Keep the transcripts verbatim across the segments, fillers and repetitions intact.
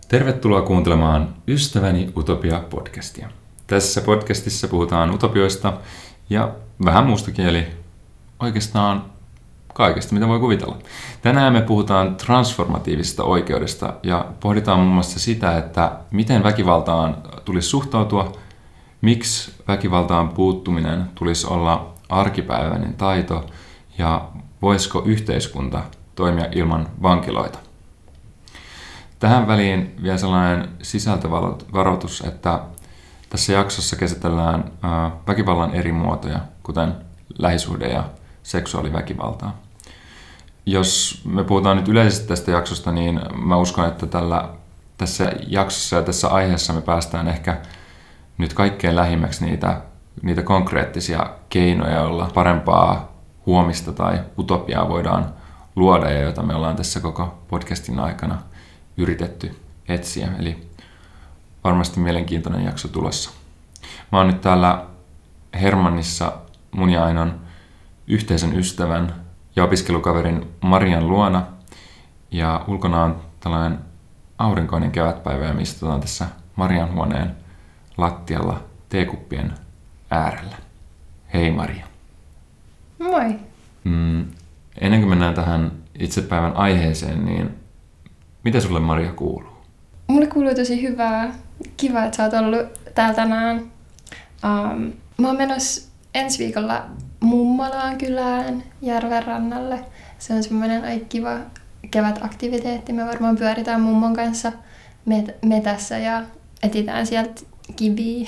Tervetuloa kuuntelemaan Ystäväni Utopia-podcastia. Tässä podcastissa puhutaan utopioista ja vähän muustakin, eli oikeastaan kaikesta, mitä voi kuvitella. Tänään me puhutaan transformatiivisesta oikeudesta ja pohditaan muun muassa sitä, että miten väkivaltaan tulisi suhtautua, miksi väkivaltaan puuttuminen tulisi olla arkipäiväinen taito ja voisiko yhteiskunta toimia ilman vankiloita. Tähän väliin vielä sellainen sisältövaroitus, että tässä jaksossa käsitellään väkivallan eri muotoja, kuten lähisuhde- ja seksuaaliväkivaltaa. Jos me puhutaan nyt yleisesti tästä jaksosta, niin mä uskon, että tällä, tässä jaksossa ja tässä aiheessa me päästään ehkä nyt kaikkein lähimmäksi niitä, niitä konkreettisia keinoja, joilla parempaa huomista tai utopiaa voidaan luoda ja joita me ollaan tässä koko podcastin aikana yritetty etsiä. Eli varmasti mielenkiintoinen jakso tulossa. Mä oon nyt täällä Hermannissa mun ja Ainon yhteisen ystävän ja opiskelukaverin Marian luona. Ja ulkona on tällainen aurinkoinen kevätpäivä ja me istutaan tässä Marian huoneen lattialla teekuppien äärellä. Hei Maria. Moi. Mm, ennen kuin mennään tähän itse päivän aiheeseen, niin mitä sulle Maria kuuluu? Mulle kuuluu tosi hyvää. Kiva, että sä oot ollut täällä tänään. Um, mä oon menossa ensi viikolla Mummolaan kylään järven rannalle. Se on semmoinen aika kiva kevätaktiviteetti. Me varmaan pyöritään mummon kanssa met- metässä ja etsitään sieltä kiviä.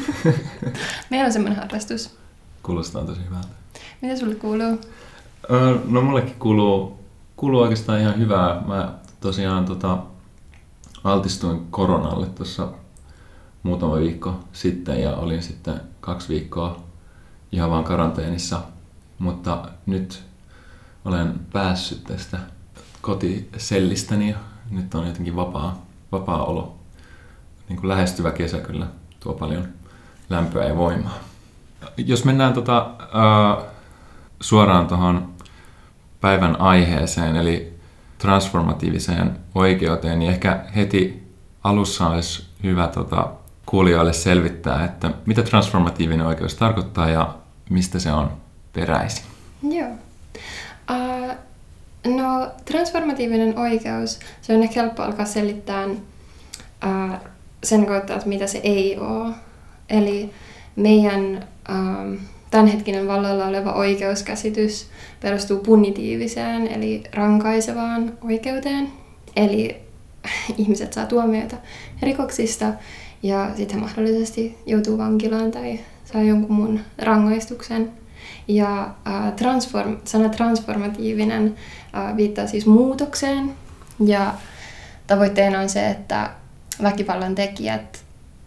Meillä on semmoinen harrastus. Kuulostaa tosi hyvältä. Mitä sulle kuuluu? Öö, no mullekin kuuluu, kuuluu oikeastaan ihan hyvää. Mä tosiaan tota, altistuin koronalle tuossa muutama viikko sitten ja olin sitten kaksi viikkoa ihan vaan karanteenissa, mutta nyt olen päässyt tästä kotisellistäni ja nyt on jotenkin vapaa, vapaa olo. Niin kuin lähestyvä kesä kyllä tuo paljon lämpöä ja voimaa. Jos mennään tota, ää, suoraan tuohon päivän aiheeseen, eli transformatiiviseen oikeuteen, niin ehkä heti alussa olisi hyvä tota, kuulijoille selvittää, että mitä transformatiivinen oikeus tarkoittaa ja mistä se on peräisin. Joo. Uh, no, transformatiivinen oikeus, se on ehkä helppo alkaa selittää uh, sen kautta, että mitä se ei ole. Eli meidän uh, tämänhetkinen vallalla oleva oikeuskäsitys perustuu punitiiviseen, eli rankaisevaan oikeuteen. Eli ihmiset saa tuomioita rikoksista ja sitten mahdollisesti joutuu vankilaan tai saa jonkun muun rangaistuksen. Ja äh, transform, sana transformatiivinen äh, viittaa siis muutokseen ja tavoitteena on se, että väkivallan tekijät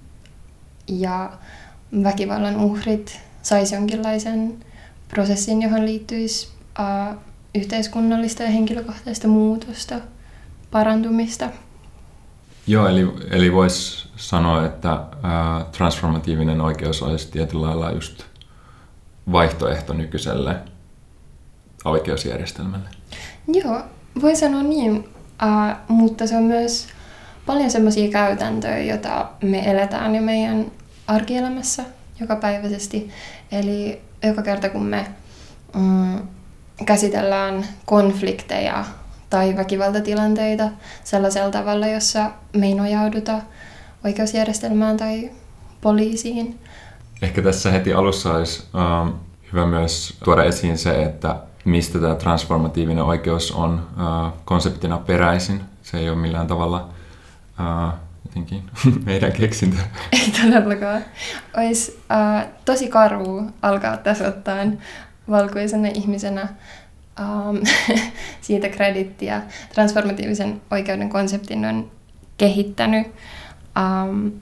ja väkivallan uhrit saisi jonkinlaisen prosessin, johon liittyisi äh, yhteiskunnallista ja henkilökohtaista muutosta, parantumista. Joo, eli, eli voisi sanoa, että ää, transformatiivinen oikeus olisi tietyllä lailla just vaihtoehto nykyiselle oikeusjärjestelmälle. Joo, voi sanoa niin, äh, mutta se on myös paljon sellaisia käytäntöjä, joita me eletään jo meidän arkielämässä jokapäiväisesti. Eli joka kerta kun me mm, käsitellään konflikteja tai väkivaltatilanteita sellaisella tavalla, jossa me ei nojauduta oikeusjärjestelmään tai poliisiin. Ehkä tässä heti alussa olisi äh, hyvä myös tuoda esiin se, että mistä tämä transformatiivinen oikeus on äh, konseptina peräisin. Se ei ole millään tavalla äh, jotenkin meidän keksintö. Ei todellakaan. Olisi äh, tosi karua alkaa tässä ottaan valkoisena ihmisenä Um, siitä kredittiä. Transformatiivisen oikeuden konseptin on kehittänyt um,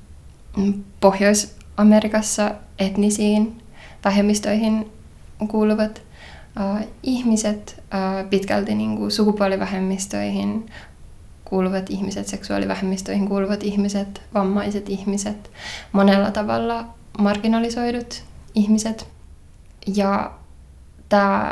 Pohjois-Amerikassa etnisiin vähemmistöihin kuuluvat uh, ihmiset, uh, pitkälti niin kuin sukupuolivähemmistöihin kuuluvat ihmiset, seksuaalivähemmistöihin kuuluvat ihmiset, vammaiset ihmiset, monella tavalla marginalisoidut ihmiset. Ja tämä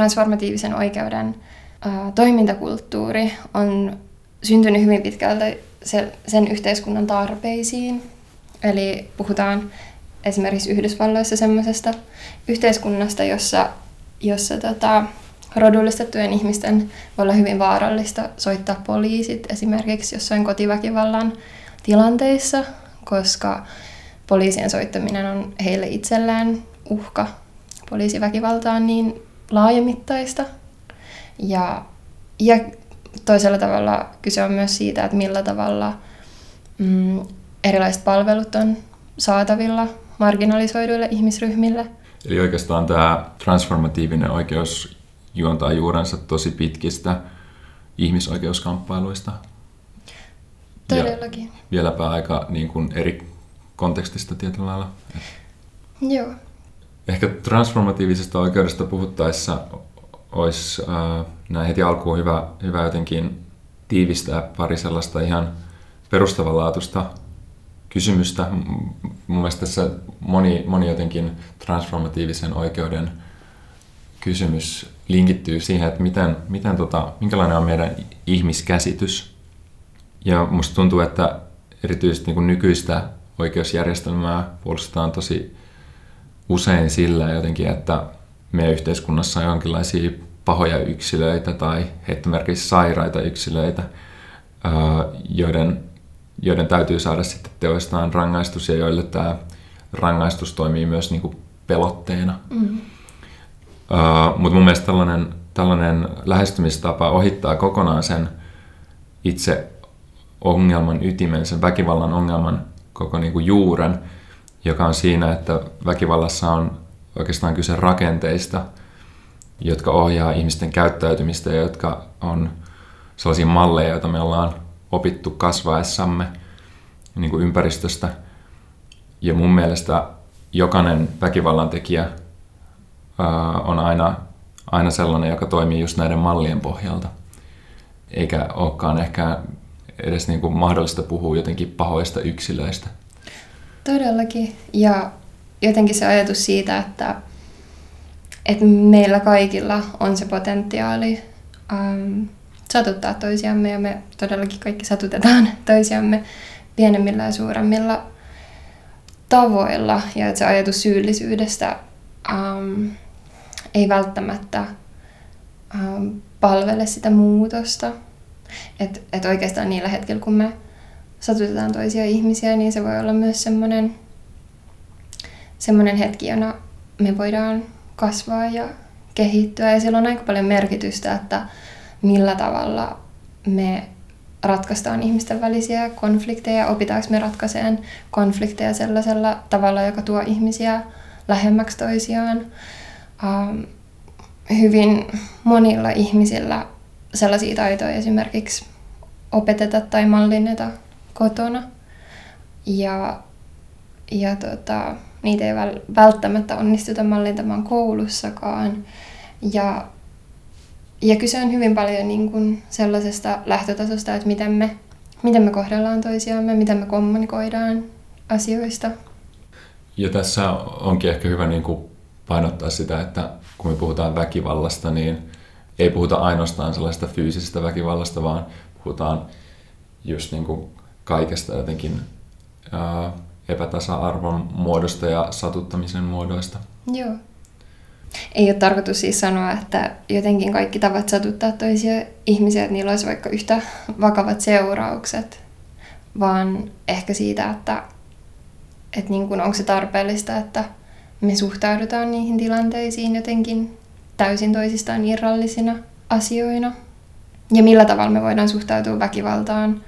transformatiivisen oikeuden ä, toimintakulttuuri on syntynyt hyvin pitkälti sen yhteiskunnan tarpeisiin. Eli puhutaan esimerkiksi Yhdysvalloissa semmoisesta yhteiskunnasta, jossa, jossa tota, rodullistettujen ihmisten voi olla hyvin vaarallista soittaa poliisit esimerkiksi jossain kotiväkivallan tilanteissa, koska poliisien soittaminen on heille itsellään uhka. Poliisiväkivalta on niin laajamittaista. Ja, ja toisella tavalla kyse on myös siitä, että millä tavalla mm, erilaiset palvelut on saatavilla marginalisoiduille ihmisryhmille. Eli oikeastaan tämä transformatiivinen oikeus juontaa juurensa tosi pitkistä ihmisoikeuskamppailuista. Todellakin. Ja vieläpä aika niin kuin eri kontekstista tietyllä lailla. Joo. Ehkä transformatiivisesta oikeudesta puhuttaessa olisi äh, näin heti alkuun hyvä, hyvä jotenkin tiivistää pari sellaista ihan perustavanlaatuista kysymystä. Mun mielestä tässä moni, moni jotenkin transformatiivisen oikeuden kysymys linkittyy siihen, että miten, miten tota, minkälainen on meidän ihmiskäsitys. Ja musta tuntuu, että erityisesti niin kuin nykyistä oikeusjärjestelmää puolustetaan tosi usein sillä jotenkin, että meidän yhteiskunnassa on jonkinlaisia pahoja yksilöitä tai heittomerkissä sairaita yksilöitä, joiden, joiden täytyy saada sitten teoistaan rangaistus ja joille tämä rangaistus toimii myös niin kuin pelotteena. Mm-hmm. Uh, mutta mun mielestä tällainen, tällainen lähestymistapa ohittaa kokonaan sen itse ongelman ytimen, sen väkivallan ongelman koko niin kuin juuren, joka on siinä, että väkivallassa on oikeastaan kyse rakenteista, jotka ohjaa ihmisten käyttäytymistä ja jotka on sellaisia malleja, joita me ollaan opittu kasvaessamme niin kuin ympäristöstä. Ja mun mielestä jokainen väkivallan tekijä on aina, aina sellainen, joka toimii just näiden mallien pohjalta. Eikä olekaan ehkä edes niin kuin mahdollista puhua jotenkin pahoista yksilöistä. Todellakin. Ja jotenkin se ajatus siitä, että, että meillä kaikilla on se potentiaali ähm, satuttaa toisiamme, ja me todellakin kaikki satutetaan toisiamme pienemmillä ja suuremmilla tavoilla. Ja että se ajatus syyllisyydestä ähm, ei välttämättä ähm, palvele sitä muutosta. Että et oikeastaan niillä hetkillä, kun me satutetaan toisia ihmisiä, niin se voi olla myös semmoinen, semmoinen hetki, jona me voidaan kasvaa ja kehittyä. Ja sillä on aika paljon merkitystä, että millä tavalla me ratkaistaan ihmisten välisiä konflikteja, opitaanko me ratkaisemaan konflikteja sellaisella tavalla, joka tuo ihmisiä lähemmäksi toisiaan. Ähm, hyvin monilla ihmisillä sellaisia taitoja esimerkiksi opeteta tai mallinneta kotona. Ja, ja tota, niitä ei välttämättä onnistuta mallintamaan koulussakaan. Ja, ja kyse on hyvin paljon niin kuin sellaisesta lähtötasosta, että miten me, miten me kohdellaan toisiamme, miten me kommunikoidaan asioista. Ja tässä onkin ehkä hyvä niin kuin painottaa sitä, että kun me puhutaan väkivallasta, niin ei puhuta ainoastaan sellaista fyysisestä väkivallasta, vaan puhutaan just niin kuin kaikesta jotenkin ää, epätasa-arvon muodosta ja satuttamisen muodoista. Joo. Ei ole tarkoitus siis sanoa, että jotenkin kaikki tavat satuttaa toisia ihmisiä, että niillä olisi vaikka yhtä vakavat seuraukset, vaan ehkä siitä, että, että niin kuin onko se tarpeellista, että me suhtaudutaan niihin tilanteisiin jotenkin täysin toisistaan irrallisina asioina. Ja millä tavalla me voidaan suhtautua väkivaltaan,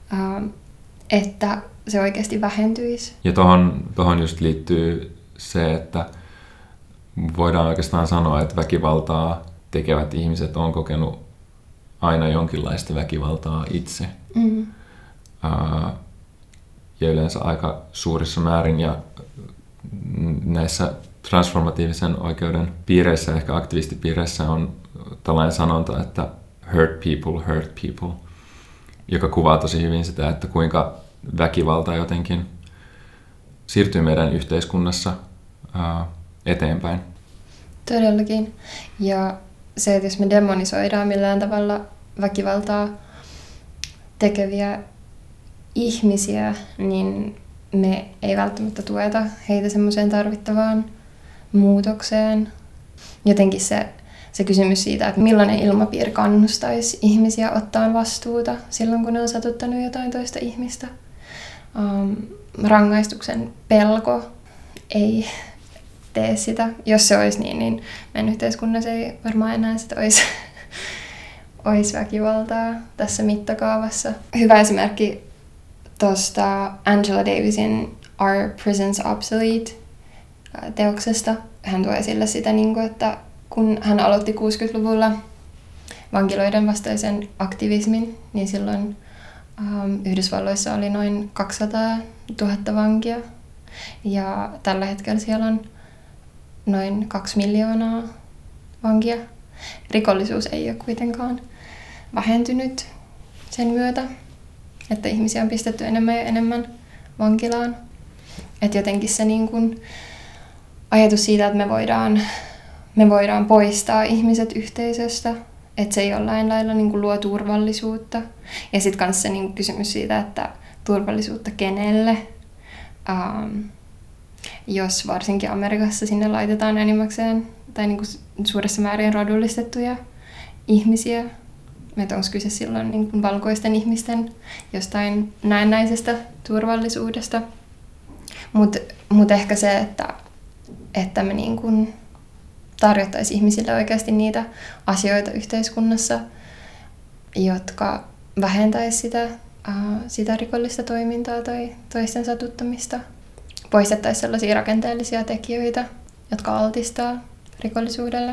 että se oikeasti vähentyisi. Ja tohon, tohon just liittyy se, että voidaan oikeastaan sanoa, että väkivaltaa tekevät ihmiset on kokenut aina jonkinlaista väkivaltaa itse. Mm-hmm. Ja yleensä aika suurissa määrin. Ja näissä transformatiivisen oikeuden piireissä, ehkä aktivistipiireissä on tällainen sanonta, että hurt people, hurt people, joka kuvaa tosi hyvin sitä, että kuinka väkivalta jotenkin siirtyy meidän yhteiskunnassa ää, eteenpäin. Todellakin. Ja se, että jos me demonisoidaan millään tavalla väkivaltaa tekeviä ihmisiä, niin me ei välttämättä tueta heitä semmoiseen tarvittavaan muutokseen. Jotenkin se, se kysymys siitä, että millainen ilmapiiri kannustaisi ihmisiä ottaa vastuuta silloin, kun ne on satuttanut jotain toista ihmistä. Um, rangaistuksen pelko ei tee sitä. Jos se olisi niin, niin meidän yhteiskunnassa ei varmaan enää sitä olisi, olisi väkivaltaa tässä mittakaavassa. Hyvä esimerkki tuosta Angela Davisin Are Prisons Obsolete -teoksesta. Hän tuo esille sitä, että kun hän aloitti kuusikymmentäluvulla vankiloiden vastaisen aktivismin, niin silloin um, Yhdysvalloissa oli noin kaksisataatuhatta vankia. Ja tällä hetkellä siellä on noin kaksi miljoonaa vankia. Rikollisuus ei ole kuitenkaan vähentynyt sen myötä, että ihmisiä on pistetty enemmän ja enemmän vankilaan. Että jotenkin se niin kun ajatus siitä, että me voidaan, me voidaan poistaa ihmiset yhteisöstä, että se jollain lailla niin kun luo turvallisuutta. Ja sitten myös se niin kun kysymys siitä, että turvallisuutta kenelle. Um, jos varsinkin Amerikassa sinne laitetaan enimmäkseen tai niin kuin suuressa määrin rodullistettuja ihmisiä, että onko kyse silloin niin kuin valkoisten ihmisten jostain näennäisestä turvallisuudesta. Mutta mut ehkä se, että, että me niin kuin tarjottaisiin ihmisille oikeasti niitä asioita yhteiskunnassa, jotka vähentäisivät sitä, uh, sitä rikollista toimintaa tai toisten satuttamista. Poistettaisiin sellaisia rakenteellisia tekijöitä, jotka altistaa rikollisuudelle.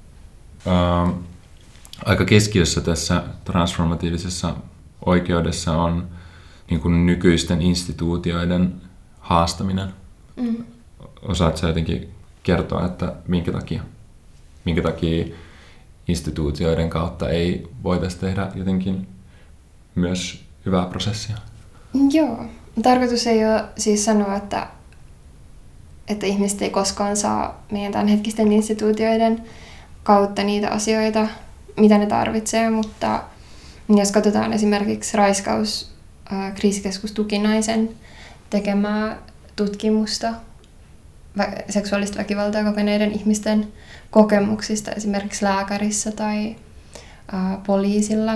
Uh, aika keskiössä tässä transformatiivisessa oikeudessa on niin kuin nykyisten instituutioiden haastaminen. Mm. Osaatko sä jotenkin kertoa, että minkä takia, minkä takia instituutioiden kautta ei voitaisi tehdä jotenkin myös hyvää prosessia? Joo. Tarkoitus ei ole siis sanoa, että, että ihmiset ei koskaan saa meidän tämänhetkisten instituutioiden kautta niitä asioita, mitä ne tarvitsee, mutta jos katsotaan esimerkiksi raiskaus kriisikeskus Tukinaisen tekemää tutkimusta seksuaalista väkivaltaa kokeneiden ihmisten kokemuksista esimerkiksi lääkärissä tai ä, poliisilla,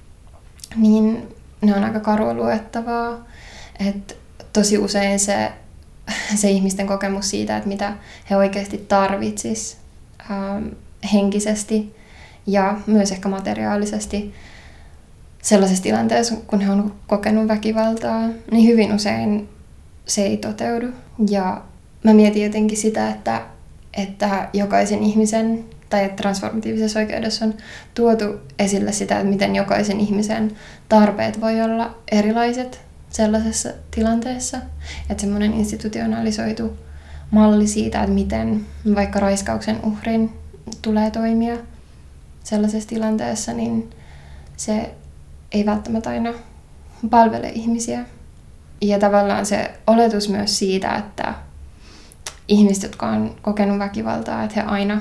niin ne on aika karua luettavaa. Et tosi usein se, se ihmisten kokemus siitä, että mitä he oikeasti tarvitsis ähm, henkisesti ja myös ehkä materiaalisesti sellaisessa tilanteessa, kun he on kokenut väkivaltaa, niin hyvin usein se ei toteudu. Ja mä mietin jotenkin sitä, että, että jokaisen ihmisen tai että transformatiivisessa oikeudessa on tuotu esille sitä, että miten jokaisen ihmisen tarpeet voi olla erilaiset sellaisessa tilanteessa. Että semmoinen institutionalisoitu malli siitä, että miten vaikka raiskauksen uhrin tulee toimia sellaisessa tilanteessa, niin se ei välttämättä aina palvele ihmisiä. Ja tavallaan se oletus myös siitä, että ihmiset, jotka on kokenut väkivaltaa, että he aina,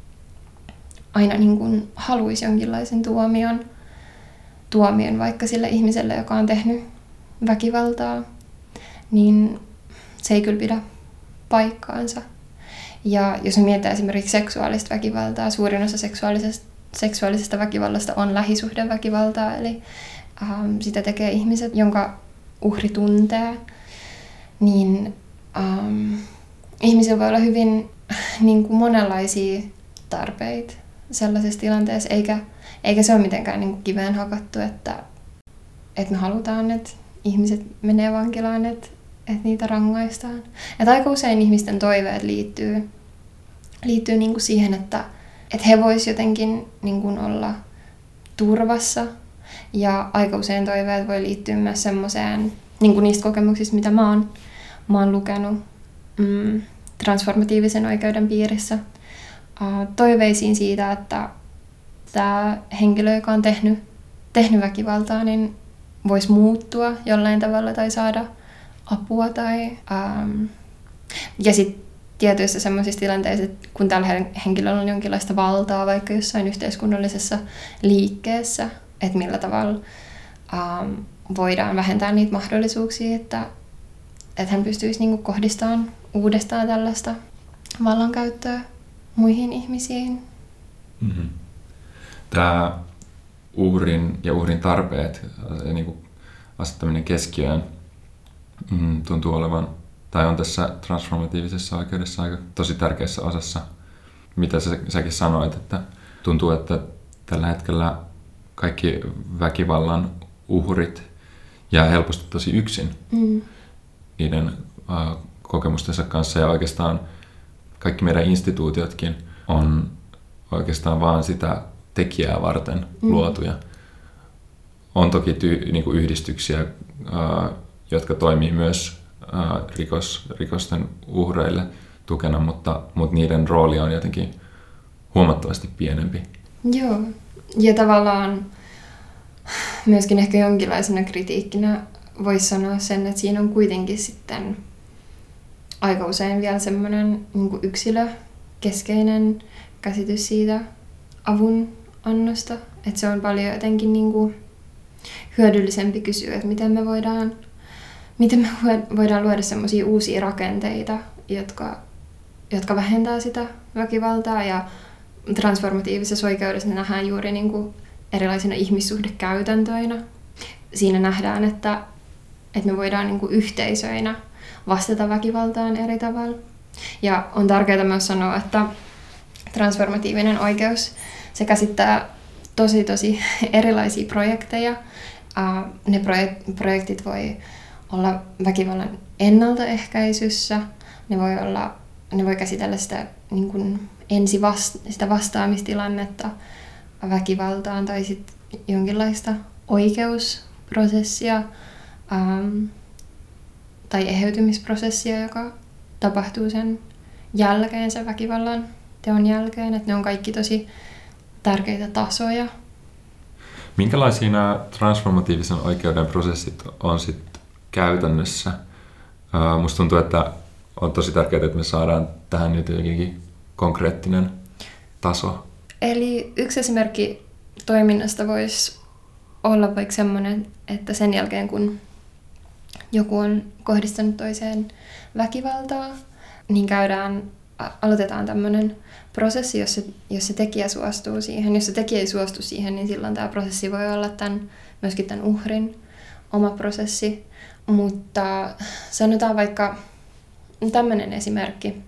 aina niin kuin haluaisi jonkinlaisen tuomion, tuomion vaikka sille ihmiselle, joka on tehnyt väkivaltaa, niin se ei kyllä pidä paikkaansa. Ja jos me mietitään esimerkiksi seksuaalista väkivaltaa, suurin osa seksuaalisesta, seksuaalisesta väkivallasta on lähisuhdeväkivaltaa, eli ähm, sitä tekee ihmiset, jonka uhri tuntee, niin ähm, ihmisillä voi olla hyvin niin kuin monenlaisia tarpeita sellaisessa tilanteessa, eikä, eikä se ole mitenkään niin kuin kiveen hakattu, että, että me halutaan, että ihmiset menee vankilaan, että, että niitä rangaistaan. Että aika usein ihmisten toiveet liittyy, liittyy niin kuin siihen, että, että he voisivat jotenkin niin kuin olla turvassa. Ja aika usein toiveet voi liittyä myös semmoiseen, niin kuin niistä kokemuksista, mitä mä oon, mä oon lukenut mm, transformatiivisen oikeuden piirissä. Uh, toiveisiin siitä, että tämä henkilö, joka on tehnyt, tehnyt väkivaltaa, niin voisi muuttua jollain tavalla tai saada apua. Tai, um, ja sitten tietyissä sellaisissa tilanteissa, että kun tällä henkilöllä on jonkinlaista valtaa vaikka jossain yhteiskunnallisessa liikkeessä, että millä tavalla um, voidaan vähentää niitä mahdollisuuksia, että, että hän pystyisi niin kuin kohdistamaan uudestaan tällaista vallankäyttöä muihin ihmisiin. Mm-hmm. Tämä uhrin ja uhrin tarpeet ja niin kuin asettaminen keskiöön mm, tuntuu olevan, tai on tässä transformatiivisessa oikeudessa aika tosi tärkeässä osassa. Mitä sä, säkin sanoit, että tuntuu, että tällä hetkellä kaikki väkivallan uhrit jää helposti tosi yksin mm. niiden uh, kokemustensa kanssa, ja oikeastaan kaikki meidän instituutiotkin on oikeastaan vaan sitä tekijää varten mm. luotuja. On toki ty- niinku yhdistyksiä, uh, jotka toimii myös uh, rikos, rikosten uhreille tukena, mutta, mutta niiden rooli on jotenkin huomattavasti pienempi. Joo, ja tavallaan myöskin ehkä jonkinlaisena kritiikkinä voisi sanoa sen, että siinä on kuitenkin sitten aika usein vielä semmoinen niin kuin yksilökeskeinen käsitys siitä avun annosta. Että se on paljon jotenkin niin kuin hyödyllisempi kysyä, että miten me voidaan, miten me voidaan luoda semmoisia uusia rakenteita, jotka, jotka vähentää sitä väkivaltaa. Ja transformatiivisessa oikeudessa ne nähdään juuri niin kuin erilaisina ihmissuhdekäytäntöinä. Siinä nähdään, että, että me voidaan niin kuin yhteisöinä vastata väkivaltaan eri tavalla. Ja on tärkeää myös sanoa, että transformatiivinen oikeus, se käsittää tosi tosi erilaisia projekteja. Ne projektit voi olla väkivallan ennaltaehkäisyssä, ne voi, olla, ne voi käsitellä sitä, niin kuin ensi vasta, sitä vastaamistilannetta väkivaltaan tai sit jonkinlaista oikeusprosessia ähm, tai eheytymisprosessia, joka tapahtuu sen jälkeen, sen väkivallan teon jälkeen. Et ne on kaikki tosi tärkeitä tasoja. Minkälaisia nämä transformatiivisen oikeuden prosessit on sitten käytännössä? Uh, musta tuntuu, että on tosi tärkeää, että me saadaan tähän nyt jotenkin konkreettinen taso. Eli yksi esimerkki toiminnasta voisi olla vaikka semmoinen, että sen jälkeen kun joku on kohdistanut toiseen väkivaltaa, niin käydään, aloitetaan tämmöinen prosessi, jos se, jos se tekijä suostuu siihen. Jos se tekijä ei suostu siihen, niin silloin tämä prosessi voi olla tämän, myöskin tämän uhrin oma prosessi. Mutta sanotaan vaikka tämmöinen esimerkki.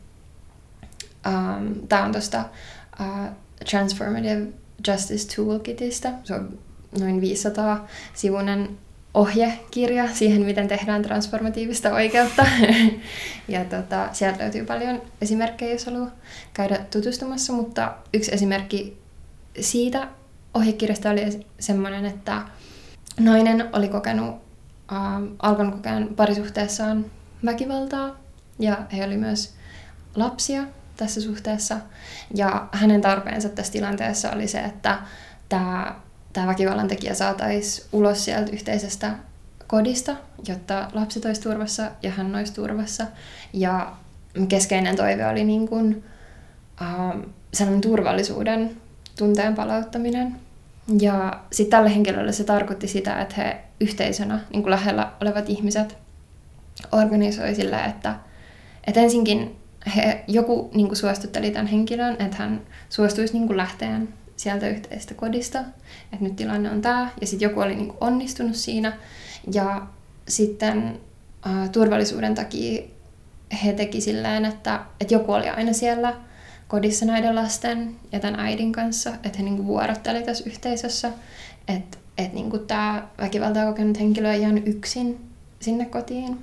Um, tämä on tuosta uh, Transformative Justice Toolkitista. Se on noin viisisataa sivuinen ohjekirja siihen, miten tehdään transformatiivista oikeutta. Ja tota, sieltä löytyy paljon esimerkkejä, jos haluaa käydä tutustumassa, mutta yksi esimerkki siitä ohjekirjasta oli semmoinen, että nainen oli kokenut, äh, alkanut kokea parisuhteessaan väkivaltaa, ja he oli myös lapsia tässä suhteessa, ja hänen tarpeensa tässä tilanteessa oli se, että tämä tämä väkivallan tekijä saataisiin ulos sieltä yhteisestä kodista, jotta lapset olisi turvassa ja hän olisi turvassa. Ja keskeinen toive oli niin kuin, äh, sellainen turvallisuuden tunteen palauttaminen. Ja sitten tälle henkilölle se tarkoitti sitä, että he yhteisönä, niin kuin lähellä olevat ihmiset, organisoi sillä, että, että ensinkin he, joku niin kuin suostutteli tämän henkilön, että hän suostuisi niin kuin lähteen sieltä yhteisestä kodista, että nyt tilanne on tämä, ja sitten joku oli niinku onnistunut siinä, ja sitten äh, turvallisuuden takia he teki silleen, että, että joku oli aina siellä kodissa näiden lasten ja tämän äidin kanssa, että he niinku vuorotteli tässä yhteisössä, että et niinku tämä väkivaltaa kokenut henkilö ei jäänyt yksin sinne kotiin.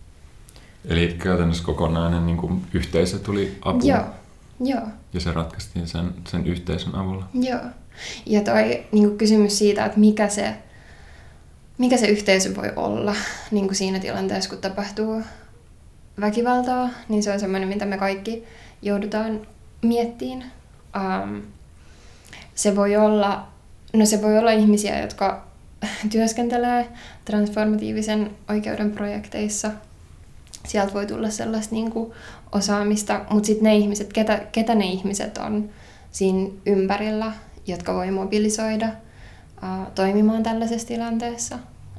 Eli käytännössä kokonainen niinku yhteisö tuli apuun? Joo. Joo. Ja se ratkaistiin sen, sen yhteisön avulla. Joo. Ja toi niin kuin kysymys siitä, että mikä se, mikä se yhteisö voi olla niin kuin siinä tilanteessa, kun tapahtuu väkivaltaa, niin se on semmoinen, mitä me kaikki joudutaan miettimään. Um, se voi olla, no se voi olla ihmisiä, jotka työskentelee transformatiivisen oikeuden projekteissa. Sieltä voi tulla sellaista niin kuin osaamista, mutta sitten ne ihmiset, ketä, ketä ne ihmiset on siinä ympärillä, jotka voi mobilisoida uh, toimimaan tällaisessa tilanteessa.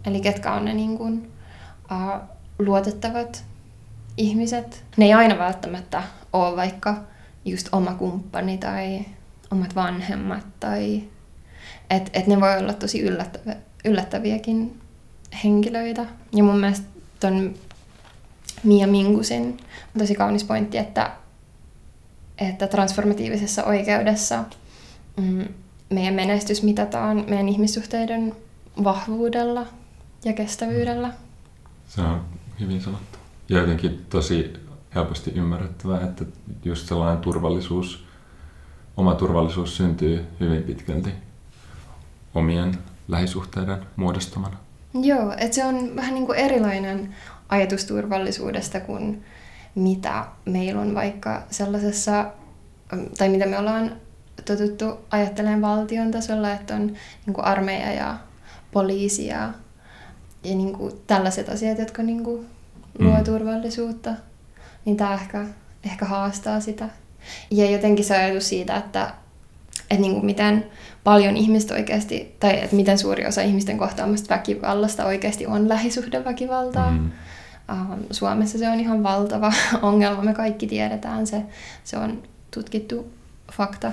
Eli ketkä on ne niin kuin, uh, luotettavat ihmiset. Ne ei aina välttämättä ole vaikka just oma kumppani tai omat vanhemmat. Tai että et ne voi olla tosi yllättäviä, yllättäviäkin henkilöitä. Ja mun mielestä ton Mia Mingusin tosi kaunis pointti, että, että transformatiivisessa oikeudessa mm, meidän menestys mitataan meidän ihmissuhteiden vahvuudella ja kestävyydellä. Se on hyvin sanottu. Ja jotenkin tosi helposti ymmärrettävää, että just sellainen turvallisuus, oma turvallisuus syntyy hyvin pitkälti omien lähisuhteiden muodostamana. Joo, että se on vähän niin kuin erilainen ajatus turvallisuudesta kuin mitä meillä on vaikka sellaisessa, tai mitä me ollaan totuttu ajattelemaan valtion tasolla, että on niin kuin armeija ja poliisi ja, ja niin kuin tällaiset asiat, jotka niin kuin luo mm. turvallisuutta, niin tämä ehkä, ehkä haastaa sitä. Ja jotenkin se ajatus siitä, että, että niin kuin miten paljon ihmiset oikeasti, tai että miten suuri osa ihmisten kohtaamasta väkivallasta oikeasti on lähisuhdeväkivaltaa. Mm. Suomessa se on ihan valtava ongelma, me kaikki tiedetään se. Se on tutkittu fakta.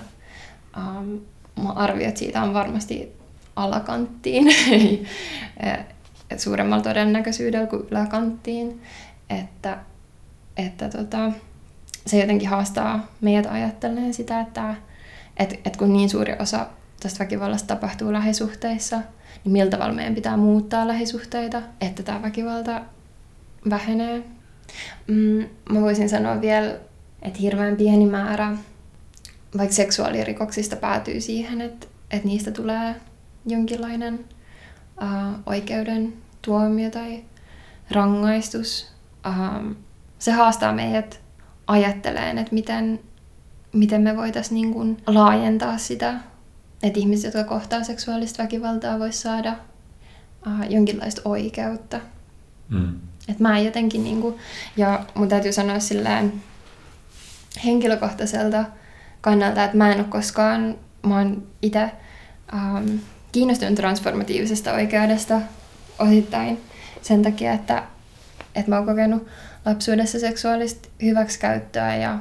Mä arvioin, että siitä on varmasti alakanttiin, suuremmalla todennäköisyydellä kuin yläkanttiin, että, että tota, se jotenkin haastaa meidät ajattelemaan sitä, että et, et kun niin suuri osa tästä väkivallasta tapahtuu lähisuhteissa, niin millä tavalla meidän pitää muuttaa lähisuhteita, että tämä väkivalta vähenee. Mm, mä voisin sanoa vielä, että hirveän pieni määrä vaikka seksuaalirikoksista päätyy siihen, että, että niistä tulee jonkinlainen uh, oikeuden tuomio tai rangaistus. Uh, se haastaa meidät ajattelemaan, että miten, miten me voitaisiin niin kuin laajentaa sitä, että ihmiset, jotka kohtaa seksuaalista väkivaltaa, vois saada uh, jonkinlaista oikeutta. Mm. Et mä en jotenkin, niin kuin, ja mun täytyy sanoa silleen henkilökohtaiselta kannalta, että mä en ole koskaan, mä oon itse um, kiinnostunut transformatiivisesta oikeudesta osittain sen takia, että, että mä oon kokenut lapsuudessa seksuaalista hyväksikäyttöä ja,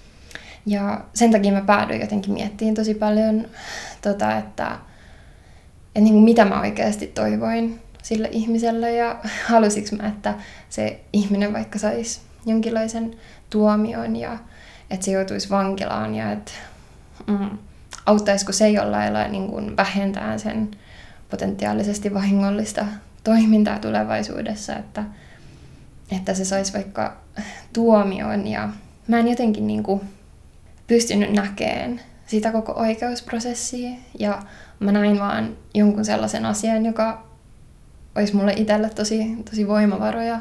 ja sen takia mä päädyin jotenkin miettimään tosi paljon, tota, että, että niin kuin mitä mä oikeasti toivoin sille ihmiselle ja halusinko mä, että se ihminen vaikka saisi jonkinlaisen tuomion ja että se joutuisi vankilaan ja että mm, auttaisiko se jollain lailla niin kuin vähentää sen potentiaalisesti vahingollista toimintaa tulevaisuudessa, että, että se saisi vaikka tuomion ja mä en jotenkin niin kuin pystynyt näkemään sitä koko oikeusprosessia ja mä näin vaan jonkun sellaisen asian, joka olisi mulle itselle tosi, tosi voimavaroja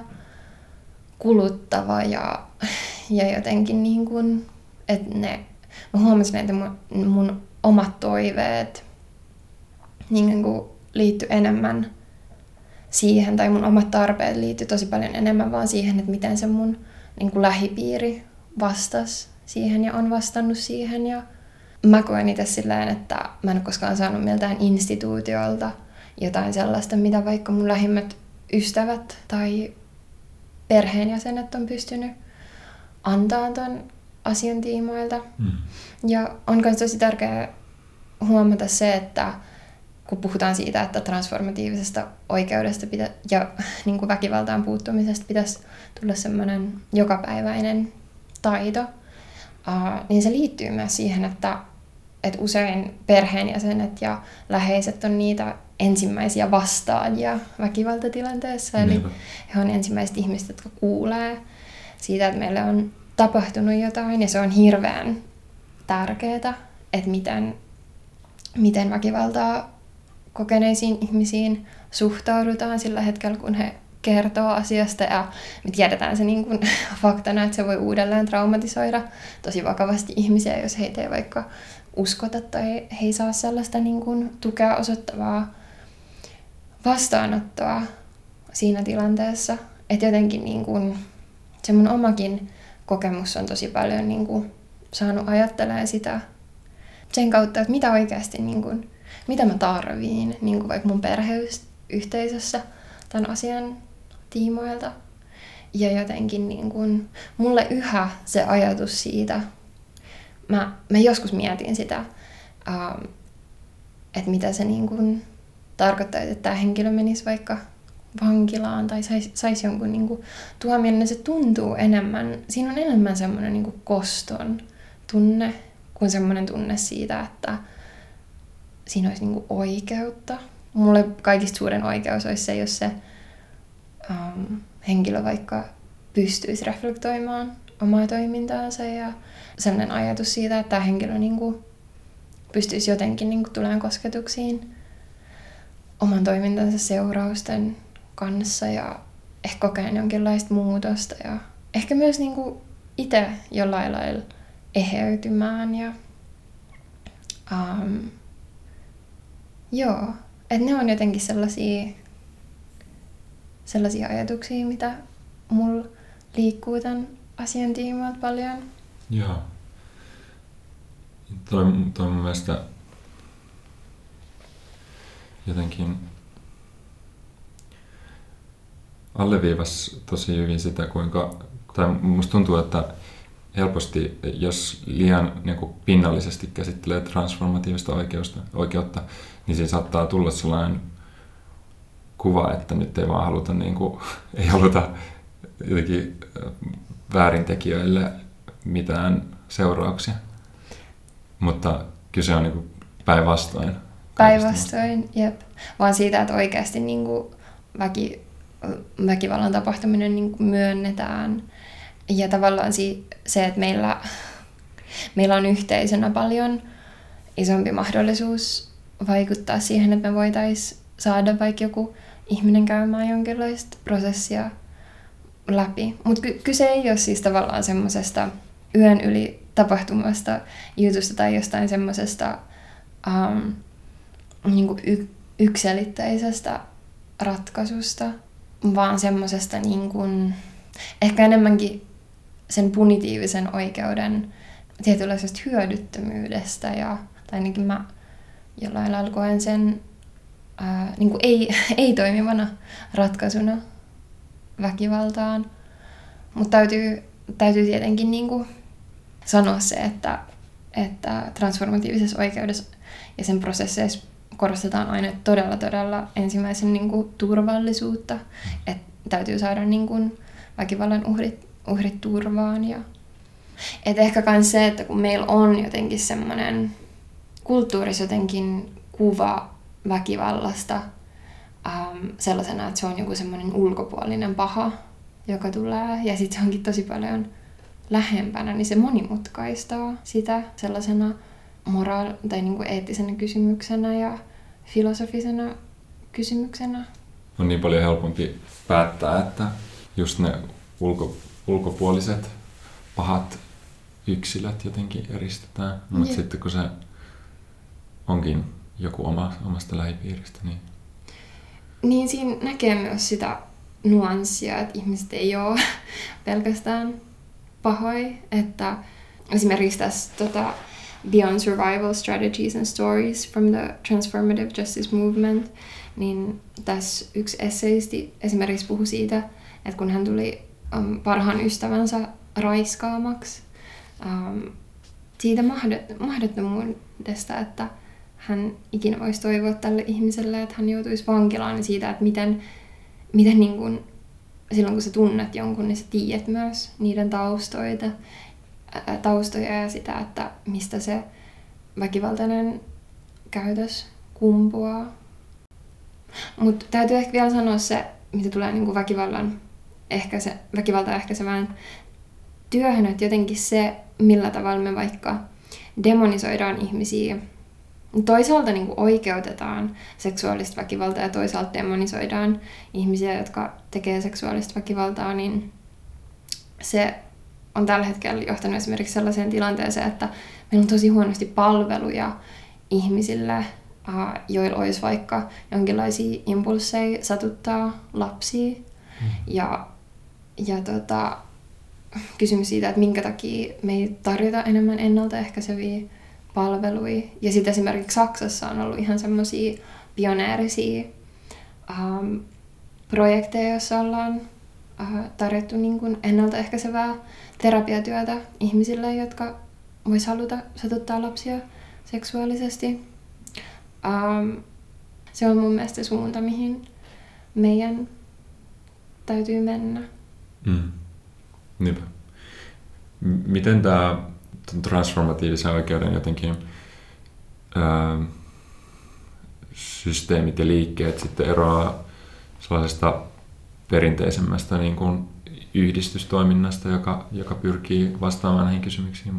kuluttava ja, ja jotenkin niin kuin, että ne, mä huomasin, että mun, mun omat toiveet niin kuin liittyi enemmän siihen, tai mun omat tarpeet liittyi tosi paljon enemmän vaan siihen, että miten se mun niin kuin lähipiiri vastasi siihen ja on vastannut siihen. Ja mä koen itse silleen, että mä en ole koskaan saanut miltään instituutiolta jotain sellaista, mitä vaikka mun lähimmät ystävät tai perheenjäsenet on pystynyt antaa ton asian tiimoilta. Mm. Ja on myös tosi tärkeää huomata se, että kun puhutaan siitä, että transformatiivisesta oikeudesta pitä, ja niin kuin väkivaltaan puuttumisesta pitäisi tulla semmoinen jokapäiväinen taito, uh, niin se liittyy myös siihen, että, että usein perheenjäsenet ja läheiset on niitä ensimmäisiä vastaajia väkivaltatilanteessa. Eli Niinpä. He on ensimmäiset ihmiset, jotka kuulee siitä, että meille on tapahtunut jotain, ja se on hirveän tärkeää, että miten, miten väkivaltaa kokeneisiin ihmisiin suhtaudutaan sillä hetkellä, kun he kertoo asiasta, ja me tiedetään se niin kuin faktana, että se voi uudelleen traumatisoida tosi vakavasti ihmisiä, jos heitä ei vaikka uskota tai he ei saa sellaista niin kuin tukea osoittavaa vastaanottoa siinä tilanteessa. Että jotenkin niin kuin, se mun omakin kokemus on tosi paljon niin kuin, saanut ajattelemaan sitä sen kautta, että mitä oikeasti, niin kuin, mitä mä tarviin niin kuin vaikka mun perheyhteisössä tämän asian tiimoilta. Ja jotenkin niin kuin, mulle yhä se ajatus siitä, mä, mä joskus mietin sitä, ähm, että mitä se niin kuin tarkoittaa, että tämä henkilö menisi vaikka vankilaan tai saisi sais jonkun niin kuin tuomion, niin se tuntuu enemmän, siinä on enemmän semmoinen niin kuin koston tunne kuin semmoinen tunne siitä, että siinä olisi niin kuin oikeutta. Mulle kaikista suurin oikeus olisi se, jos se um, henkilö vaikka pystyisi reflektoimaan omaa toimintaansa ja sellainen ajatus siitä, että tämä henkilö niin kuin pystyisi jotenkin niin kuin tulemaan kosketuksiin oman toimintansa seurausten kanssa ja ehkä kokea jonkinlaista muutosta ja ehkä myös niin kuin itse jollain lailla eheytymään. Ja, um, joo, että ne on jotenkin sellaisia, sellaisia ajatuksia, mitä mulla liikkuu tämän asian tiimoilta paljon. Joo. Toi, toi mun mielestä jotenkin alleviivasi tosi hyvin sitä, kuinka, tai musta tuntuu, että helposti, jos liian niin kuin pinnallisesti käsittelee transformatiivista oikeusta, oikeutta, niin siinä saattaa tulla sellainen kuva, että nyt ei vaan haluta, niin kuin, ei haluta jotenkin väärintekijöille mitään seurauksia. Mutta kyse on niin kuin päinvastoin. Päinvastoin, jep. Vaan siitä, että oikeasti niin kuin väki, väkivallan tapahtuminen niin kuin myönnetään. Ja tavallaan se, että meillä, meillä on yhteisönä paljon isompi mahdollisuus vaikuttaa siihen, että me voitaisiin saada vaikka joku ihminen käymään jonkinlaista prosessia läpi. Mutta ky- kyse ei ole siis tavallaan semmoisesta yön yli tapahtumasta jutusta tai jostain semmoisesta um, niinku y- ykselitteisestä ratkaisusta, vaan semmoisesta niinku, ehkä enemmänkin sen punitiivisen oikeuden tietynlaisesta hyödyttömyydestä, ja, tai ainakin mä jollain lailla koen sen ää, niin kuin ei, ei toimivana ratkaisuna väkivaltaan. Mutta täytyy, täytyy tietenkin niin kuin sanoa se, että, että transformatiivisessa oikeudessa ja sen prosesseissa korostetaan aina todella, todella ensimmäisen niin kuin turvallisuutta. Että täytyy saada niin kuin väkivallan uhrit, uhrit turvaan. Ja et ehkä myös se, että kun meillä on jotenkin semmoinen kulttuurissa jotenkin kuva väkivallasta ähm, sellaisena, että se on joku semmoinen ulkopuolinen paha, joka tulee, ja sitten se onkin tosi paljon lähempänä, niin se monimutkaistaa sitä sellaisena moraal- tai niinku eettisenä kysymyksenä ja filosofisena kysymyksenä. On niin paljon helpompi päättää, että just ne ulko- ulkopuoliset pahat yksilöt jotenkin eristetään, mutta yeah. sitten kun se onkin joku oma, omasta lähipiiristä, niin... Niin siinä näkee myös sitä nuanssia, että ihmiset ei ole pelkästään pahoja, että esimerkiksi tässä tota, Beyond Survival Strategies and Stories from the Transformative Justice Movement, niin tässä yksi esseisti esimerkiksi puhui siitä, että kun hän tuli um, parhaan ystävänsä raiskaamaksi, um, siitä mahdottomuudesta, että hän ikinä voisi toivoa tälle ihmiselle, että hän joutuisi vankilaan, niin siitä, että miten, miten niin kun, silloin kun sä tunnet jonkun, niin sä tiedät myös niiden taustoita, ää, taustoja ja sitä, että mistä se väkivaltainen käytös kumpuaa. Mutta täytyy ehkä vielä sanoa se, mitä tulee niin kuin väkivallan ehkäise, väkivaltaa ehkäisevään työhön, että jotenkin se, millä tavalla me vaikka demonisoidaan ihmisiä, toisaalta niin kuin oikeutetaan seksuaalista väkivaltaa ja toisaalta demonisoidaan ihmisiä, jotka tekee seksuaalista väkivaltaa, niin se on tällä hetkellä johtanut esimerkiksi sellaiseen tilanteeseen, että meillä on tosi huonosti palveluja ihmisille, joilla olisi vaikka jonkinlaisia impulseja satuttaa lapsia. Mm. Ja, ja tota, kysymys siitä, että minkä takia me ei tarjota enemmän ennaltaehkäiseviä palveluja. Ja sitten esimerkiksi Saksassa on ollut ihan semmoisia pioneerisia um, projekteja, joissa ollaan äh, tarjottu niin kuin ennaltaehkäisevää terapiatyötä ihmisille, jotka vois haluta satuttaa lapsia seksuaalisesti. Ähm, se on mun mielestä suunta, mihin meidän täytyy mennä. Mm. Niinpä. M- miten tämä transformatiivisen oikeuden jotenkin ää, systeemit ja liikkeet sitten eroaa sellaisesta perinteisemmästä niin kuin yhdistystoiminnasta, joka, joka pyrkii vastaamaan näihin kysymyksiin?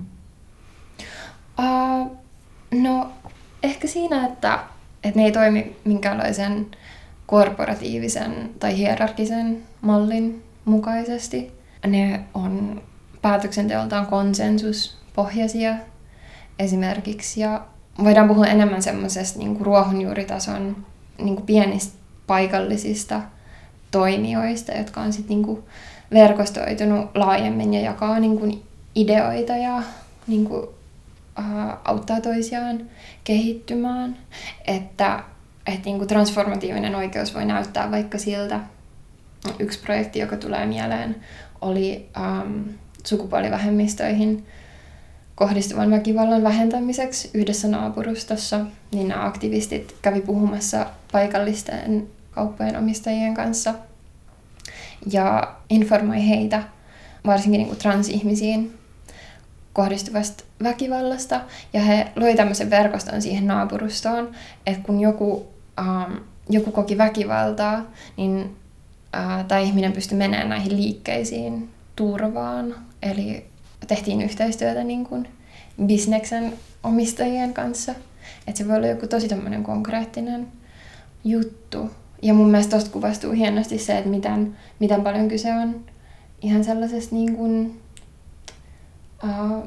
Uh, no ehkä siinä, että, että ne ei toimi minkäänlaisen korporatiivisen tai hierarkisen mallin mukaisesti. Ne on päätöksenteoltaan konsensuspohjaisia esimerkiksi, ja voidaan puhua enemmän semmoisesta niin kuin ruohonjuuritason niin kuin pienistä paikallisista toimijoista, jotka on sitten niin kuin verkostoitunut laajemmin ja jakaa niin kuin ideoita ja niin kuin, äh, auttaa toisiaan kehittymään. Että, että niin kuin transformatiivinen oikeus voi näyttää vaikka siltä. Yksi projekti, joka tulee mieleen, oli ähm, sukupuolivähemmistöihin kohdistuvan väkivallan vähentämiseksi yhdessä naapurustossa. Niin nämä aktivistit kävi puhumassa paikallisten kauppojen omistajien kanssa ja informoi heitä, varsinkin niin kuin transihmisiin kohdistuvasta väkivallasta. Ja he loi tämmöisen verkoston siihen naapurustoon, että kun joku, ähm, joku koki väkivaltaa, niin äh, tämä ihminen pystyi menemään näihin liikkeisiin turvaan. Eli tehtiin yhteistyötä niin kuin bisneksen omistajien kanssa. Että se voi olla joku tosi tämmöinen konkreettinen juttu. Ja mun mielestä tosta kuvastuu hienosti se, että miten, miten paljon kyse on ihan sellaisesta niin kuin, uh,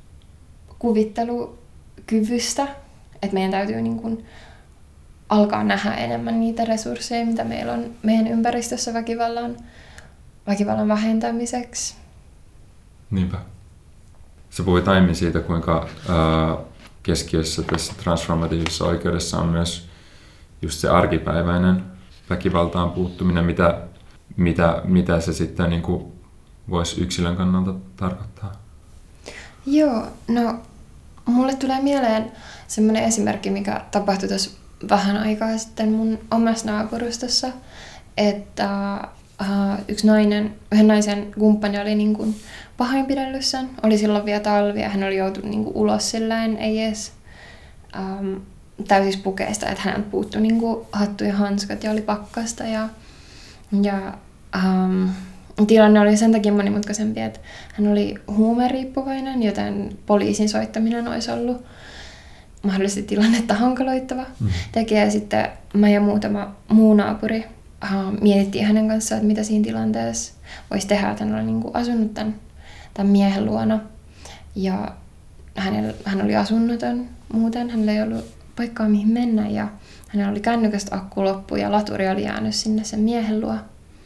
kuvittelukyvystä. Että meidän täytyy niin kuin alkaa nähdä enemmän niitä resursseja, mitä meillä on meidän ympäristössä väkivallan, väkivallan vähentämiseksi. Niinpä. Sä puhuit aiemmin siitä, kuinka ää, keskiössä tässä transformatiivisessa oikeudessa on myös just se arkipäiväinen väkivaltaan puuttuminen, mitä, mitä, mitä se sitten niin kuin voisi yksilön kannalta tarkoittaa? Joo, no mulle tulee mieleen semmoinen esimerkki, mikä tapahtui tuossa vähän aikaa sitten mun omassa naapurustossa, että uh, yksi nainen, yhden naisen kumppani oli niin kuin pahoinpidellyt sen. Oli silloin vielä talvia, hän oli joutunut niin kuin ulos silleen, ei edes um, täysissä pukeista, että häneltä puuttui niin kuin hattu ja hanskat ja oli pakkasta. Ja, ja um, tilanne oli sen takia monimutkaisempi, että hän oli huumeriippuvainen, joten poliisin soittaminen olisi ollut mahdollisesti tilannetta hankaloittava mm. tekijä. Ja sitten mä ja muutama muu naapuri uh, mietittiin hänen kanssaan, että mitä siinä tilanteessa voisi tehdä, että hän oli niin kuin asunut tämän, tämän miehen luona. Ja hänellä, hän oli asunnoton muuten, hänellä ei ollut paikkaa mihin mennä ja hänellä oli kännykästä akku loppu ja laturi oli jäänyt sinne sen miehen luo.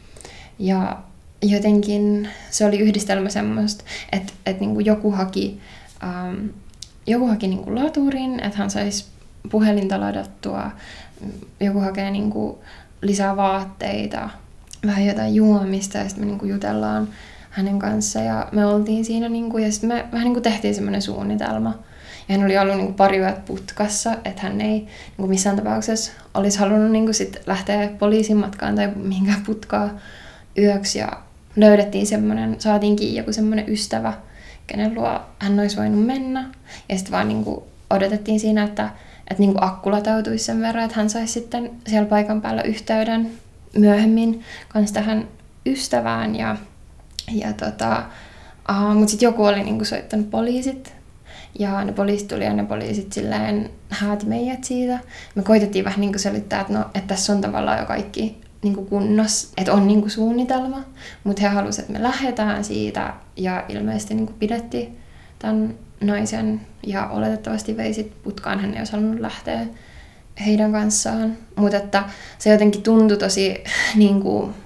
Ja jotenkin se oli yhdistelmä semmoista, että, että niin kuin joku haki, ähm, joku haki niin kuin laturin, että hän saisi puhelinta ladattua, joku hakee niin kuin lisää vaatteita, vähän jotain juomista ja sitten me niin kuin jutellaan hänen kanssa ja me oltiin siinä niin kuin, ja sitten me vähän niin kuin tehtiin semmoinen suunnitelma. Ja hän oli ollut niin kuin pari yöt putkassa, että hän ei niin kuin missään tapauksessa olisi halunnut niin kuin sit lähteä poliisin matkaan tai mihinkään putkaa yöksi. Ja löydettiin semmoinen, saatiin kiinni joku semmoinen ystävä, kenen luo hän olisi voinut mennä. Ja sitten vaan niin kuin odotettiin siinä, että, että niin kuin akku latautuisi sen verran, että hän saisi sitten siellä paikan päällä yhteyden myöhemmin kanssa tähän ystävään. Ja, ja tota, uh, mutta sitten joku oli niin kuin soittanut poliisit. Ja ne poliisit tuli ja ne poliisit silleen hääti meidät siitä. Me koitettiin vähän niin kuin selittää, että, no, että tässä on tavallaan jo kaikki niin kuin kunnossa, että on niin kuin suunnitelma. Mutta he halusivat, että me lähdetään siitä ja ilmeisesti niin kuin pidettiin tämän naisen ja oletettavasti vei sit putkaan. Hän ei olisi halunnut lähteä heidän kanssaan. Mutta että se jotenkin tuntui tosi, niin kuin,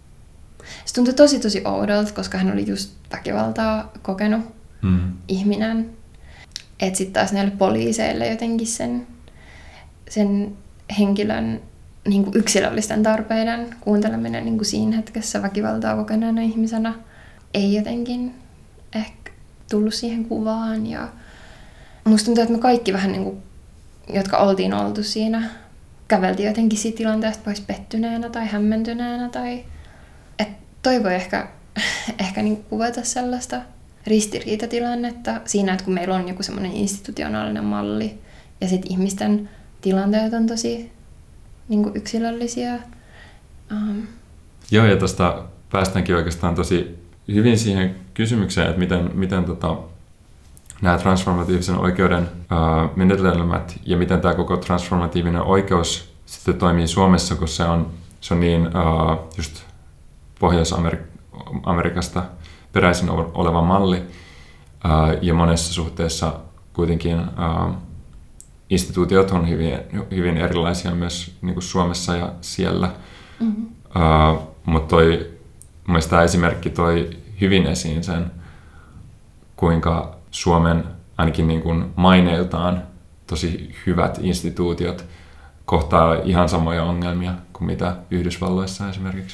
se tuntui tosi tosi oudolta, koska hän oli just väkivaltaa kokenut mm. ihminen. Että sitten taas näille poliiseille jotenkin sen, sen henkilön niin kuin yksilöllisten tarpeiden kuunteleminen niin kuin siinä hetkessä väkivaltaa kokeneena ihmisenä ei jotenkin ehkä tullut siihen kuvaan. Ja musta tuntuu, että me kaikki vähän, niin kuin, jotka oltiin oltu siinä, käveltiin jotenkin siitä tilanteesta pois pettyneenä tai hämmentyneenä. Tai... Et toi voi ehkä, ehkä niin kuin kuvata sellaista ristiriitatilannetta siinä, että kun meillä on joku semmoinen institutionaalinen malli ja sitten ihmisten tilanteet on tosi niin kuin yksilöllisiä. Um. Joo, ja tuosta päästäänkin oikeastaan tosi hyvin siihen kysymykseen, että miten, miten tota, nämä transformatiivisen oikeuden uh, menetelmät ja miten tämä koko transformatiivinen oikeus sitten toimii Suomessa, kun se on, se on niin uh, just Pohjois-Amerikasta peräisin oleva malli uh, ja monessa suhteessa kuitenkin uh, instituutiot on hyvin, hyvin erilaisia myös niin kuin Suomessa ja siellä. Mm-hmm. Uh, mutta toi, mun tämä esimerkki toi hyvin esiin sen, kuinka Suomen ainakin niin kuin maineiltaan tosi hyvät instituutiot kohtaa ihan samoja ongelmia kuin mitä Yhdysvalloissa esimerkiksi.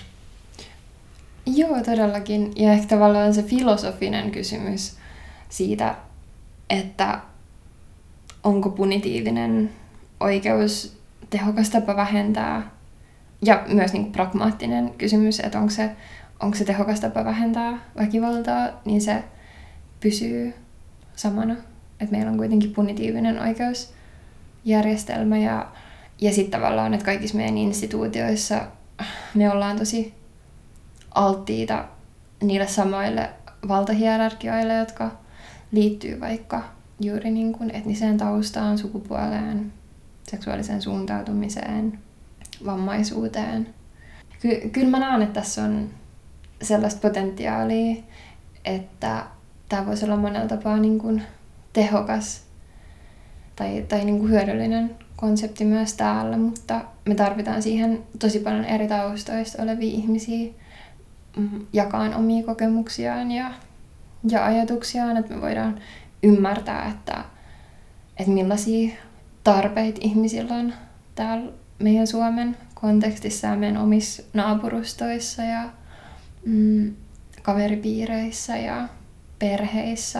Joo, todellakin. Ja ehkä tavallaan se filosofinen kysymys siitä, että onko punitiivinen oikeus tehokas tapa vähentää, ja myös niin kuin pragmaattinen kysymys, että onko se, onko se tehokas tapa vähentää väkivaltaa, niin se pysyy samana. Että meillä on kuitenkin punitiivinen oikeusjärjestelmä, ja, ja sitten tavallaan, että kaikissa meidän instituutioissa me ollaan tosi alttiita niille samoille valtahierarkioille, jotka liittyy vaikka juuri niin kuin etniseen taustaan, sukupuoleen, seksuaaliseen suuntautumiseen, vammaisuuteen. Ky- kyllä mä näen, että tässä on sellaista potentiaalia, että tämä voisi olla monella tapaa niin kuin tehokas tai, tai niin kuin hyödyllinen konsepti myös täällä, mutta me tarvitaan siihen tosi paljon eri taustoista olevia ihmisiä jakaan omia kokemuksiaan ja, ja ajatuksiaan, että me voidaan ymmärtää, että, että millaisia tarpeita ihmisillä on täällä meidän Suomen kontekstissa ja meidän omissa naapurustoissa ja mm, kaveripiireissä ja perheissä.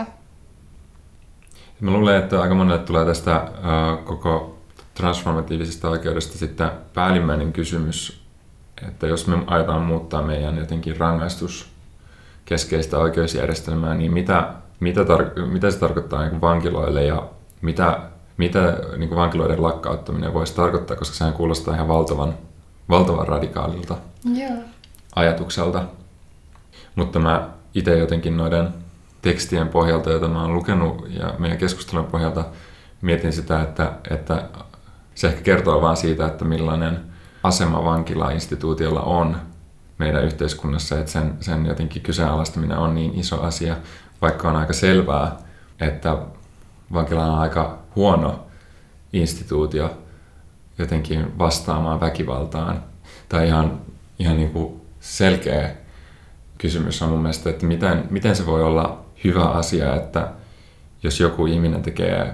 Mä luulen, että aika monelle tulee tästä uh, koko transformatiivisesta oikeudesta sitten päällimmäinen kysymys, että jos me aiotaan muuttaa meidän jotenkin rangaistuskeskeistä oikeusjärjestelmää, niin mitä, mitä, tar- mitä se tarkoittaa niin kuin vankiloille ja mitä, mitä niin kuin vankiloiden lakkauttaminen voisi tarkoittaa, koska sehän kuulostaa ihan valtavan, valtavan radikaalilta Joo. ajatukselta. Mutta mä itse jotenkin noiden tekstien pohjalta, joita mä oon lukenut ja meidän keskustelun pohjalta mietin sitä, että, että se ehkä kertoo vaan siitä, että millainen asema vankila-instituutiolla on meidän yhteiskunnassa, että sen, sen jotenkin kyseenalaistaminen on niin iso asia, vaikka on aika selvää, että vankila on aika huono instituutio jotenkin vastaamaan väkivaltaan. Tai ihan, ihan niin kuin selkeä kysymys on mun mielestä, että miten, miten se voi olla hyvä asia, että jos joku ihminen tekee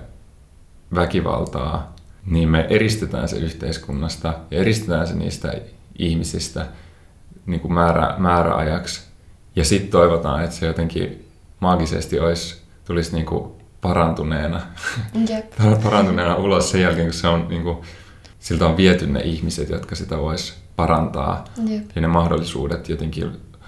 väkivaltaa, niin me eristetään se yhteiskunnasta ja eristetään se niistä ihmisistä niin kuin määrä, määräajaksi. Ja sitten toivotaan, että se jotenkin maagisesti olisi, tulisi niin kuin parantuneena, Yep. parantuneena ulos sen jälkeen, kun se on, niin kuin, siltä on viety ne ihmiset, jotka sitä vois parantaa. Yep. Ja ne mahdollisuudet jotenkin ö,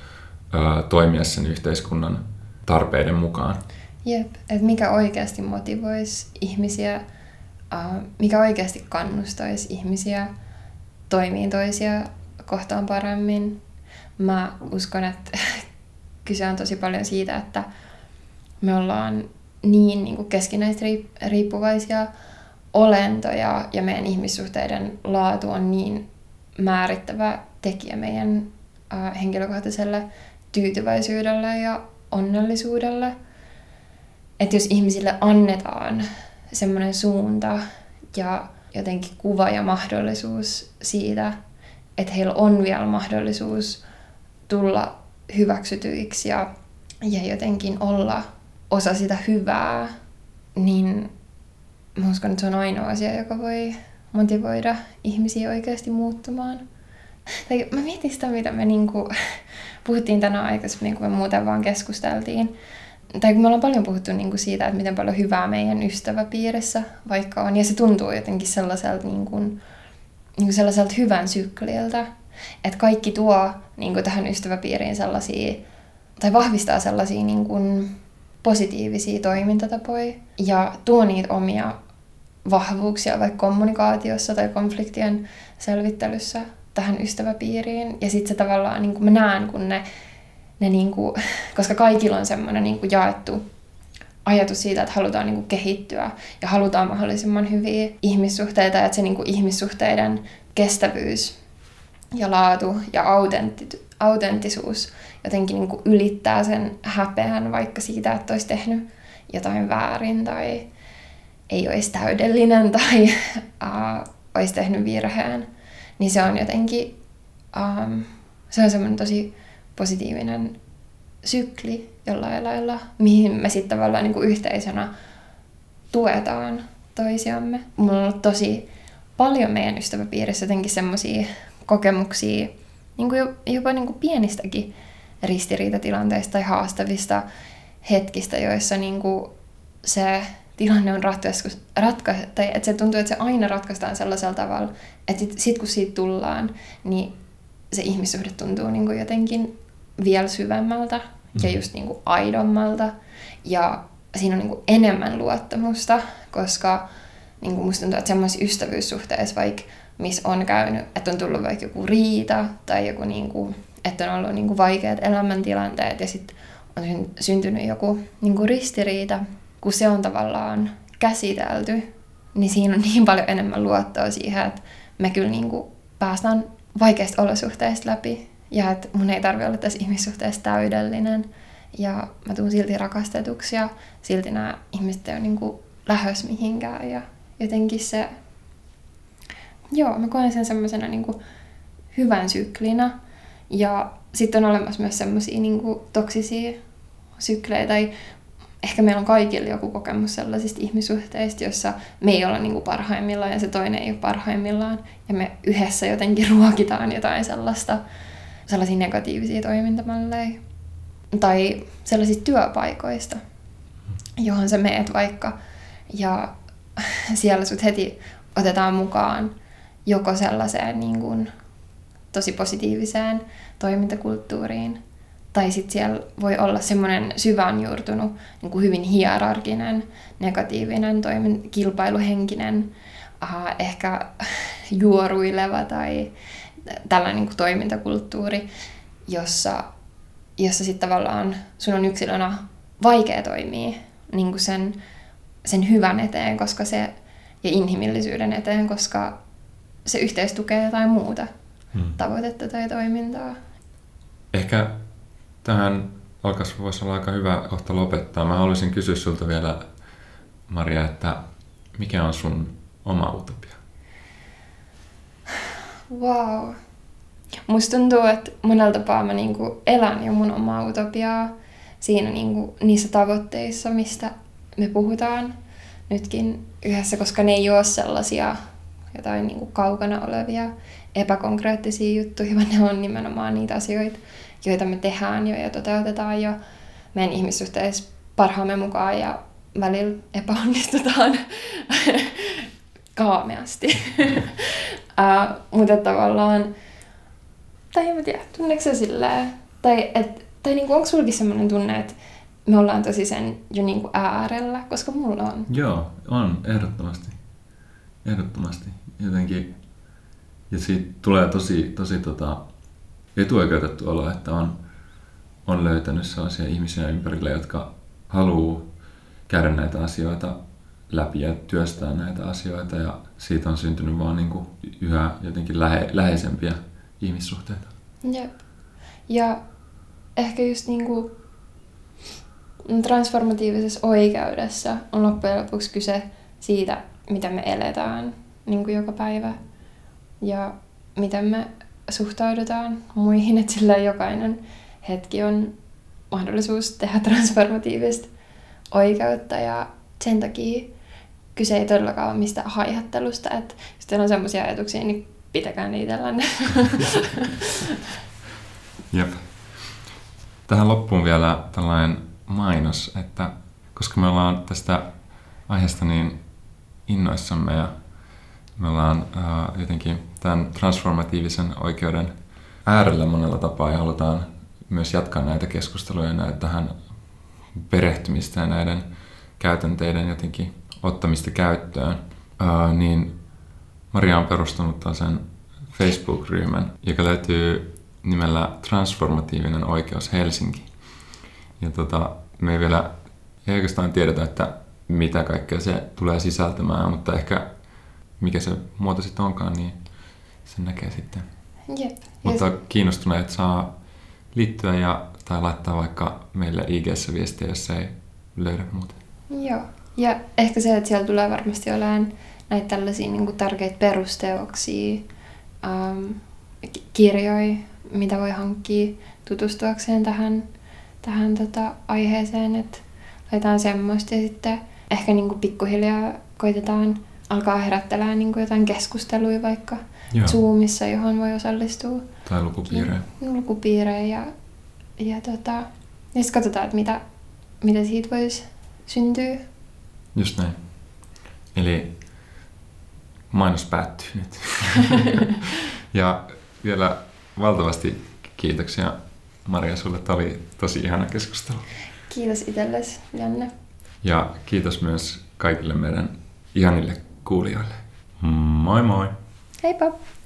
toimia sen yhteiskunnan tarpeiden mukaan. Jep, että mikä oikeasti motivoisi ihmisiä, uh, mikä oikeasti kannustaisi ihmisiä toimii toisia kohtaan paremmin. Mä uskon, että kyse on tosi paljon siitä, että me ollaan niin, niin kuin keskinäisriippuvaisia olentoja ja meidän ihmissuhteiden laatu on niin määrittävä tekijä meidän uh, henkilökohtaiselle tyytyväisyydelle ja onnellisuudelle. Että jos ihmisille annetaan semmoinen suunta ja jotenkin kuva ja mahdollisuus siitä, että heillä on vielä mahdollisuus tulla hyväksytyiksi ja, ja jotenkin olla osa sitä hyvää, niin mä uskon, että se on ainoa asia, joka voi motivoida ihmisiä oikeasti muuttumaan. Tai mä mietin sitä, mitä me niinku puhuttiin tänään aikaisemmin, kun me muuten vaan keskusteltiin. Tai kun me ollaan paljon puhuttu niinku siitä, että miten paljon hyvää meidän ystäväpiirissä vaikka on. Ja se tuntuu jotenkin sellaiselta, niinku, niinku sellaiselta hyvän sykliltä. Että kaikki tuo niinku tähän ystäväpiiriin sellaisia, tai vahvistaa sellaisia niinku positiivisia toimintatapoja. Ja tuo niitä omia vahvuuksia vaikka kommunikaatiossa tai konfliktien selvittelyssä tähän ystäväpiiriin. Ja sitten se tavallaan, niin kuin mä näen, kun ne, ne niin kuin, koska kaikilla on semmoinen niin kuin jaettu ajatus siitä, että halutaan niin kuin kehittyä ja halutaan mahdollisimman hyviä ihmissuhteita, että se niin kuin ihmissuhteiden kestävyys ja laatu ja autentti- autenttisuus jotenkin niin kuin ylittää sen häpeän vaikka siitä, että olisi tehnyt jotain väärin tai ei olisi täydellinen tai uh, olisi tehnyt virheen. Niin se on jotenkin, um, se on semmoinen tosi positiivinen sykli jollain lailla, mihin me sitten tavallaan niin kuin yhteisönä tuetaan toisiamme. Mulla on ollut tosi paljon meidän ystäväpiirissä jotenkin semmoisia kokemuksia, niin kuin jopa niin kuin pienistäkin ristiriitatilanteista tai haastavista hetkistä, joissa niin kuin se tilanne on ratkaisu, ratka, tai että se tuntuu, että se aina ratkaistaan sellaisella tavalla, että sitten sit kun siitä tullaan, niin se ihmissuhde tuntuu niin kuin jotenkin vielä syvemmältä ja just niin kuin aidommalta. Ja siinä on niin kuin enemmän luottamusta, koska niin kuin musta tuntuu, että semmoisessa ystävyyssuhteessa, vaikka missä on käynyt, että on tullut vaikka joku riita tai joku, niin kuin, että on ollut niin kuin vaikeat elämäntilanteet ja sitten on syntynyt joku niin kuin ristiriita, kun se on tavallaan käsitelty, niin siinä on niin paljon enemmän luottoa siihen, että me kyllä niin kuin päästään vaikeista olosuhteista läpi ja että mun ei tarvitse olla tässä ihmissuhteessa täydellinen ja mä tuun silti rakastetuksi ja silti nämä ihmiset ei ole niin kuin lähös mihinkään ja jotenkin se, joo, mä koen sen semmoisena niin kuin hyvän syklinä ja sitten on olemassa myös semmoisia niin kuin toksisia syklejä tai ehkä meillä on kaikilla joku kokemus sellaisista ihmissuhteista, jossa me ei olla niinku parhaimmillaan ja se toinen ei ole parhaimmillaan. Ja me yhdessä jotenkin ruokitaan jotain sellaista, sellaisia negatiivisia toimintamalleja. Tai sellaisista työpaikoista, johon sä meet vaikka. Ja siellä sut heti otetaan mukaan joko sellaiseen niin kuin tosi positiiviseen toimintakulttuuriin. Tai sitten siellä voi olla semmoinen syvään juurtunut, niin kuin hyvin hierarkinen, negatiivinen, toimin, kilpailuhenkinen, äh, ehkä juoruileva tai tällainen niin kuin toimintakulttuuri, jossa, jossa sitten tavallaan sun on yksilönä vaikea toimia niin kuin sen, sen hyvän eteen koska se, ja inhimillisyyden eteen, koska se yhteys tukee jotain muuta hmm. tavoitetta tai toimintaa. Ehkä tähän alkaisi voisi olla aika hyvä kohta lopettaa. Mä haluaisin kysyä sulta vielä, Maria, että mikä on sun oma utopia? Wow. Musta tuntuu, että monella tapaa mä niinku elän jo mun omaa utopiaa siinä niinku niissä tavoitteissa, mistä me puhutaan nytkin yhdessä, koska ne ei ole sellaisia jotain niinku kaukana olevia epäkonkreettisia juttuja, vaan ne on nimenomaan niitä asioita, joita me tehdään jo ja toteutetaan jo meidän ihmissuhteissa parhaamme mukaan ja välillä epäonnistutaan kaameasti. uh, mutta tavallaan, tai en mä tiedä, tunneeko se silleen, tai, et, tai niinku, onko sulki sellainen tunne, että me ollaan tosi sen jo niinku äärellä, koska mulla on. Joo, on, ehdottomasti. Ehdottomasti. Jotenkin, ja siitä tulee tosi, tosi tota, etuoikeutettu olo, että on, on löytänyt sellaisia ihmisiä ympärillä, jotka haluaa käydä näitä asioita läpi ja työstää näitä asioita, ja siitä on syntynyt vaan niin kuin yhä jotenkin lähe, läheisempiä ihmissuhteita. Jep. Ja ehkä just niin kuin transformatiivisessa oikeudessa on loppujen lopuksi kyse siitä, mitä me eletään niin kuin joka päivä ja miten me suhtaudutaan muihin, että sillä jokainen hetki on mahdollisuus tehdä transformatiivista oikeutta ja sen takia kyse ei todellakaan ole mistään haihattelusta, että jos teillä on semmoisia ajatuksia, niin pitäkää ne itsellänne. Jep. Tähän loppuun vielä tällainen mainos, että koska me ollaan tästä aiheesta niin innoissamme ja me ollaan äh, jotenkin tämän transformatiivisen oikeuden äärellä monella tapaa ja halutaan myös jatkaa näitä keskusteluja ja tähän perehtymistä ja näiden käytänteiden jotenkin ottamista käyttöön, äh, niin Maria on perustanut tällaisen Facebook-ryhmän, joka löytyy nimellä Transformatiivinen oikeus Helsinki. Ja tota, me ei vielä ei oikeastaan tiedetä, että mitä kaikkea se tulee sisältämään, mutta ehkä mikä se muoto sitten onkaan, niin sen näkee sitten. Jep. Mutta kiinnostuneet saa liittyä ja, tai laittaa vaikka meille I G:ssä viestiä, jos ei löydä muuta. Joo. Ja ehkä se, että siellä tulee varmasti olemaan näitä tällaisia niin kuin tärkeitä perusteoksia, ähm, kirjoja, mitä voi hankkia tutustuakseen tähän, tähän tota aiheeseen, että laitetaan semmoista ja sitten ehkä niin kuin pikkuhiljaa koitetaan alkaa herättelemään niin kuin jotain keskusteluja vaikka Joo. Zoomissa, johon voi osallistua. Tai lukupiirejä. Lukupiirejä ja, ja, tota, ja sitten katsotaan, että mitä, mitä siitä voisi syntyä. Just näin. Eli mainos päättyy nyt. Ja vielä valtavasti kiitoksia Maria sulle. Tämä oli tosi ihana keskustelu. Kiitos itsellesi, Janne. Ja kiitos myös kaikille meidän ihanille kuulijoille. Moi moi! Heippa!